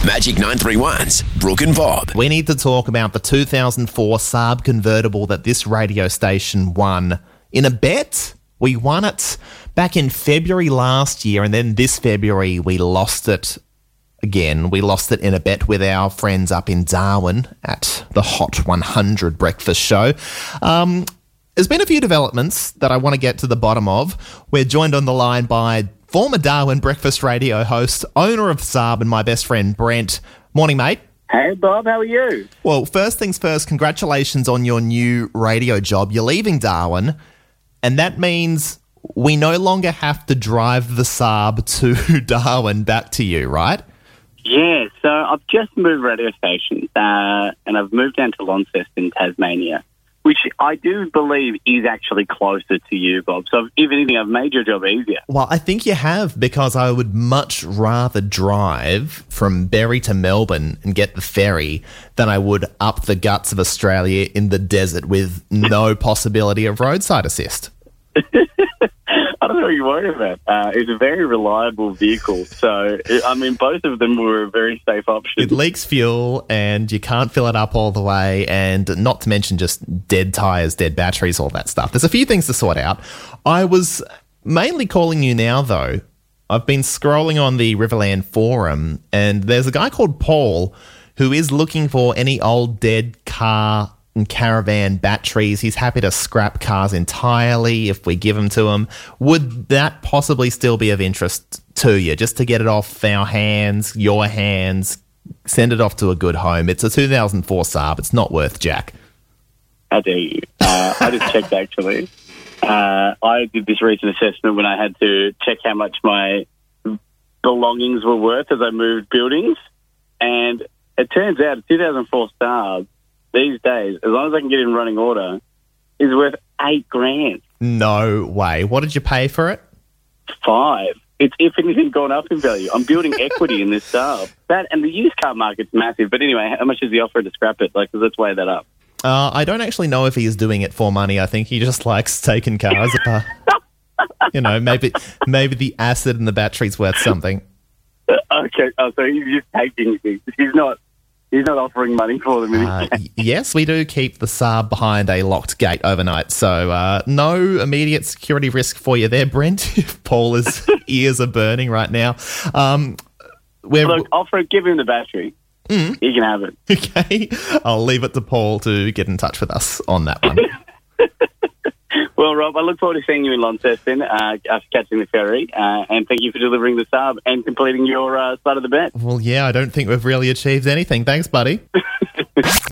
Magic 931's Brooke and Bob. We need to talk about the 2004 Saab convertible that this radio station won in a bet. We won it back in February last year, and then this February we lost it again. We lost it in a bet with our friends up in Darwin at the Hot 100 breakfast show. There's been a few developments that I want to get to the bottom of. We're joined on the line by former Darwin breakfast radio host, owner of Saab, and my best friend, Brent. Morning, mate. Hey, Bob, how are you? Well, first things first, congratulations on your new radio job. You're leaving Darwin, and that means we no longer have to drive the Saab to Darwin back to you, right? Yeah, so I've just moved radio stations, and I've moved down to Launceston, Tasmania, which I do believe is actually closer to you, Bob. So if anything, I've made your job easier. Well, I think you have, because I would much rather drive from Berry to Melbourne and get the ferry than I would up the guts of Australia in the desert with no possibility of roadside assist. I don't know what you're worried about. It's a very reliable vehicle. So, I mean, both of them were a very safe option. It leaks fuel and you can't fill it up all the way, and not to mention just dead tyres, dead batteries, all that stuff. There's a few things to sort out. I was mainly calling you now, though. I've been scrolling on the Riverland forum, and there's a guy called Paul who is looking for any old dead car and caravan batteries. He's happy to scrap cars entirely if we give them to him. Would that possibly still be of interest to you, just to get it off our hands, your hands, send it off to a good home? It's a 2004 Saab. It's not worth jack. How dare you? I just checked, actually. I did this recent assessment when I had to check how much my belongings were worth as I moved buildings, and it turns out a 2004 Saab these days, as long as I can get in running order, is worth $8,000. No way. What did you pay for it? $5,000. It's, if anything, gone up in value. I'm building equity in this Saab. That, and the used car market's massive. But anyway, how much is the offer to scrap it? Like, let's weigh that up. I don't actually know if he is doing it for money. I think he just likes taking cars apart. You know, maybe the acid in the battery's worth something. Okay, so he's just taking things. He's not offering money for them. Yes, we do keep the Saab behind a locked gate overnight, so no immediate security risk for you there, Brent, if Paul's ears are burning right now. Look, give him the battery. He can have it. Okay, I'll leave it to Paul to get in touch with us on that one. Well, Rob, I look forward to seeing you in Launceston after catching the ferry, and thank you for delivering the Saab and completing your side of the bet. Well, yeah, I don't think we've really achieved anything. Thanks, buddy.